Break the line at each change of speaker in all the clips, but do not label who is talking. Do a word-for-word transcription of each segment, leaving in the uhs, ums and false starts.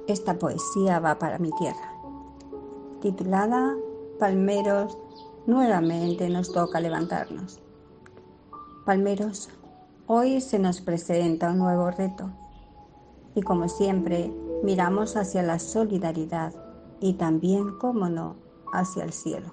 Esta poesía va para mi tierra. Titulada Palmeros, nuevamente nos toca levantarnos. Palmeros, hoy se nos presenta un nuevo reto. Y como siempre, miramos hacia la solidaridad y también, cómo no, hacia el cielo.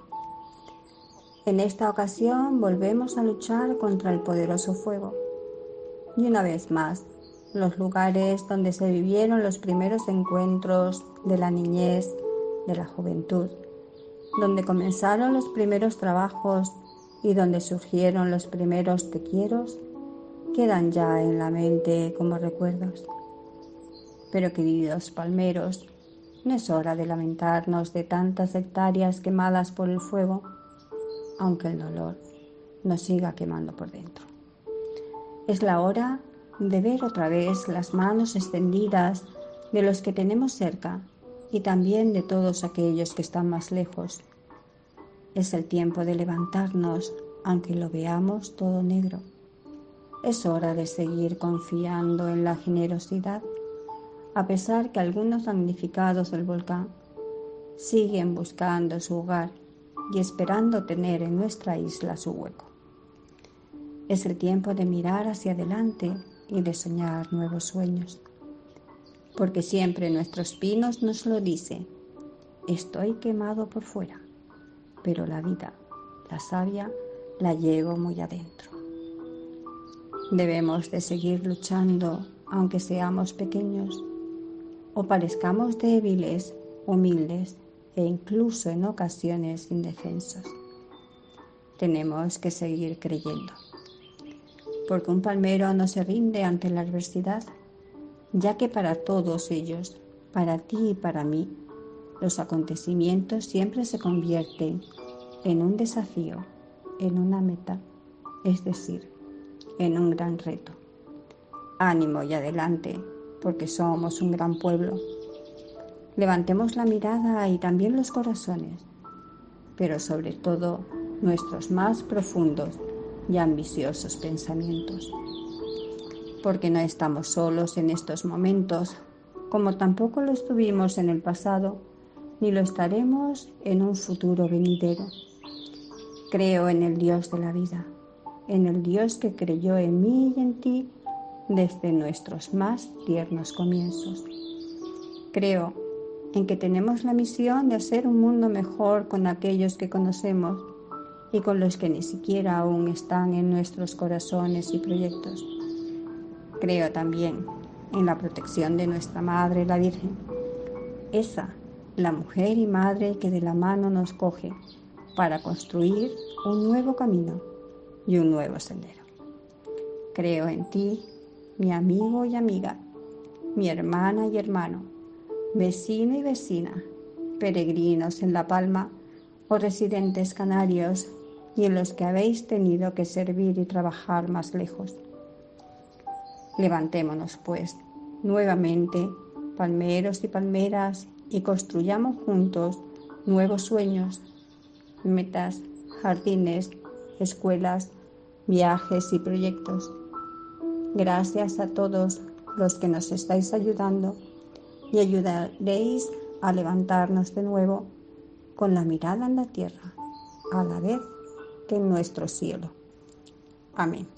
En esta ocasión volvemos a luchar contra el poderoso fuego. Y una vez más, los lugares donde se vivieron los primeros encuentros de la niñez, de la juventud, donde comenzaron los primeros trabajos y donde surgieron los primeros te quieros, quedan ya en la mente como recuerdos. Pero queridos palmeros, no es hora de lamentarnos de tantas hectáreas quemadas por el fuego, aunque el dolor nos siga quemando por dentro. Es la hora de ver otra vez las manos extendidas de los que tenemos cerca y también de todos aquellos que están más lejos. Es el tiempo de levantarnos, aunque lo veamos todo negro. Es hora de seguir confiando en la generosidad, a pesar que algunos damnificados del volcán siguen buscando su hogar y esperando tener en nuestra isla su hueco. Es el tiempo de mirar hacia adelante y de soñar nuevos sueños, porque siempre nuestros pinos nos lo dicen: estoy quemado por fuera, pero la vida, la savia, la llevo muy adentro. Debemos de seguir luchando, aunque seamos pequeños o parezcamos débiles, humildes e incluso en ocasiones indefensos. Tenemos que seguir creyendo, porque un palmero no se rinde ante la adversidad, ya que para todos ellos, para ti y para mí, los acontecimientos siempre se convierten en un desafío, en una meta, es decir, en un gran reto. Ánimo y adelante, porque somos un gran pueblo. Levantemos la mirada y también los corazones, pero sobre todo nuestros más profundos y ambiciosos pensamientos, porque no estamos solos en estos momentos, como tampoco lo estuvimos en el pasado, ni lo estaremos en un futuro venidero. Creo en el Dios de la vida, en el Dios que creyó en mí y en ti desde nuestros más tiernos comienzos. Creo en que tenemos la misión de hacer un mundo mejor con aquellos que conocemos y con los que ni siquiera aún están en nuestros corazones y proyectos. Creo también en la protección de nuestra Madre, la Virgen, esa, la mujer y madre que de la mano nos coge para construir un nuevo camino y un nuevo sendero. Creo en ti, mi amigo y amiga, mi hermana y hermano, vecino y vecina, peregrinos en La Palma o residentes canarios y en los que habéis tenido que servir y trabajar más lejos. Levantémonos, pues, nuevamente, palmeros y palmeras, y construyamos juntos nuevos sueños, metas, jardines, escuelas, viajes y proyectos. Gracias a todos los que nos estáis ayudando y ayudaréis a levantarnos de nuevo con la mirada en la tierra, a la vez que en nuestro cielo. Amén.